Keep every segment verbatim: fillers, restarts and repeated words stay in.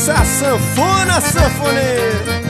Essa sanfona, sanfoneiro.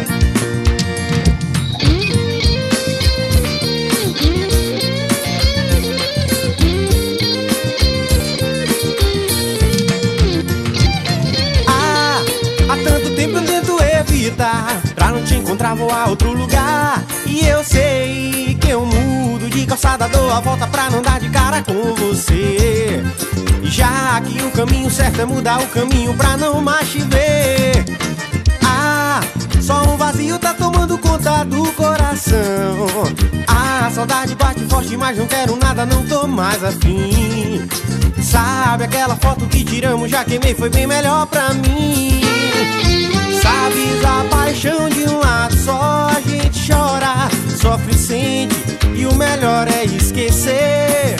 Ah, há tanto tempo eu tento evitar, pra não te encontrar vou a outro lugar. E eu sei que eu mudo de calçada, dou a volta pra não dar de cara com você. Já que o caminho certo é mudar o caminho pra não mais te ver. Ah, só um vazio tá tomando conta do coração. Ah, a saudade bate forte, mas não quero nada, não tô mais afim. Sabe aquela foto que tiramos, já queimei, foi bem melhor pra mim. Sabes a paixão de um lado, só a gente chora, sofre e sente, e o melhor é esquecer.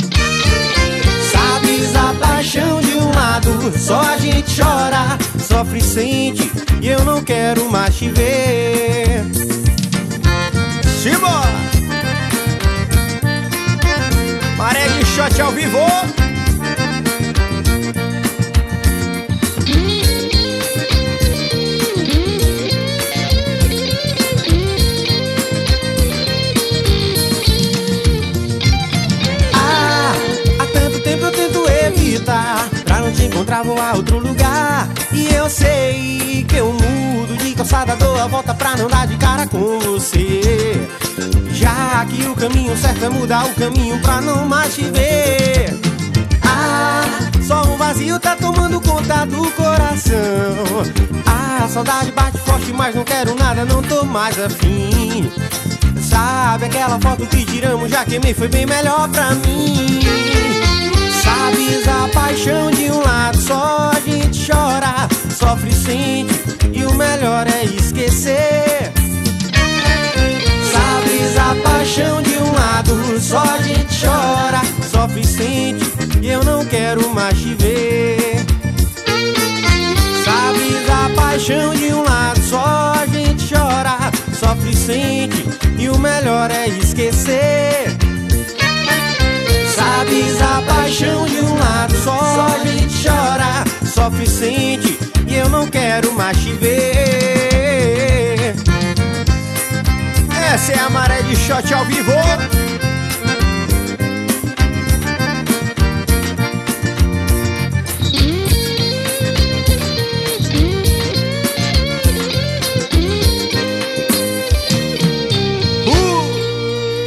Sabes a paixão de um lado, só a gente chora, sofre e sente, e eu não quero mais te ver. Simbora! Maré de shot ao vivo. Pra não te encontrar vou a outro lugar. E eu sei que eu mudo de calçada, dou a volta pra não dar de cara com você. Já que o caminho certo é mudar o caminho pra não mais te ver. Ah, só um vazio tá tomando conta do coração. Ah, a saudade bate forte, mas não quero nada, não tô mais afim. Sabe aquela foto que tiramos, já queimei, foi bem melhor pra mim. Sabes a paixão de um lado, só a gente chora, sofre e sente, e o melhor é esquecer. Sabes a paixão de um lado, só a gente chora, sofre e sente, e eu não quero mais te ver. Sabes a paixão de um lado, só a gente chora, sofre e sente, e o melhor é esquecer. Sabes a paixão de um lado, só a gente chora, sofre e sente, e eu não quero mais te ver. Essa é a Maré de Shot ao vivo.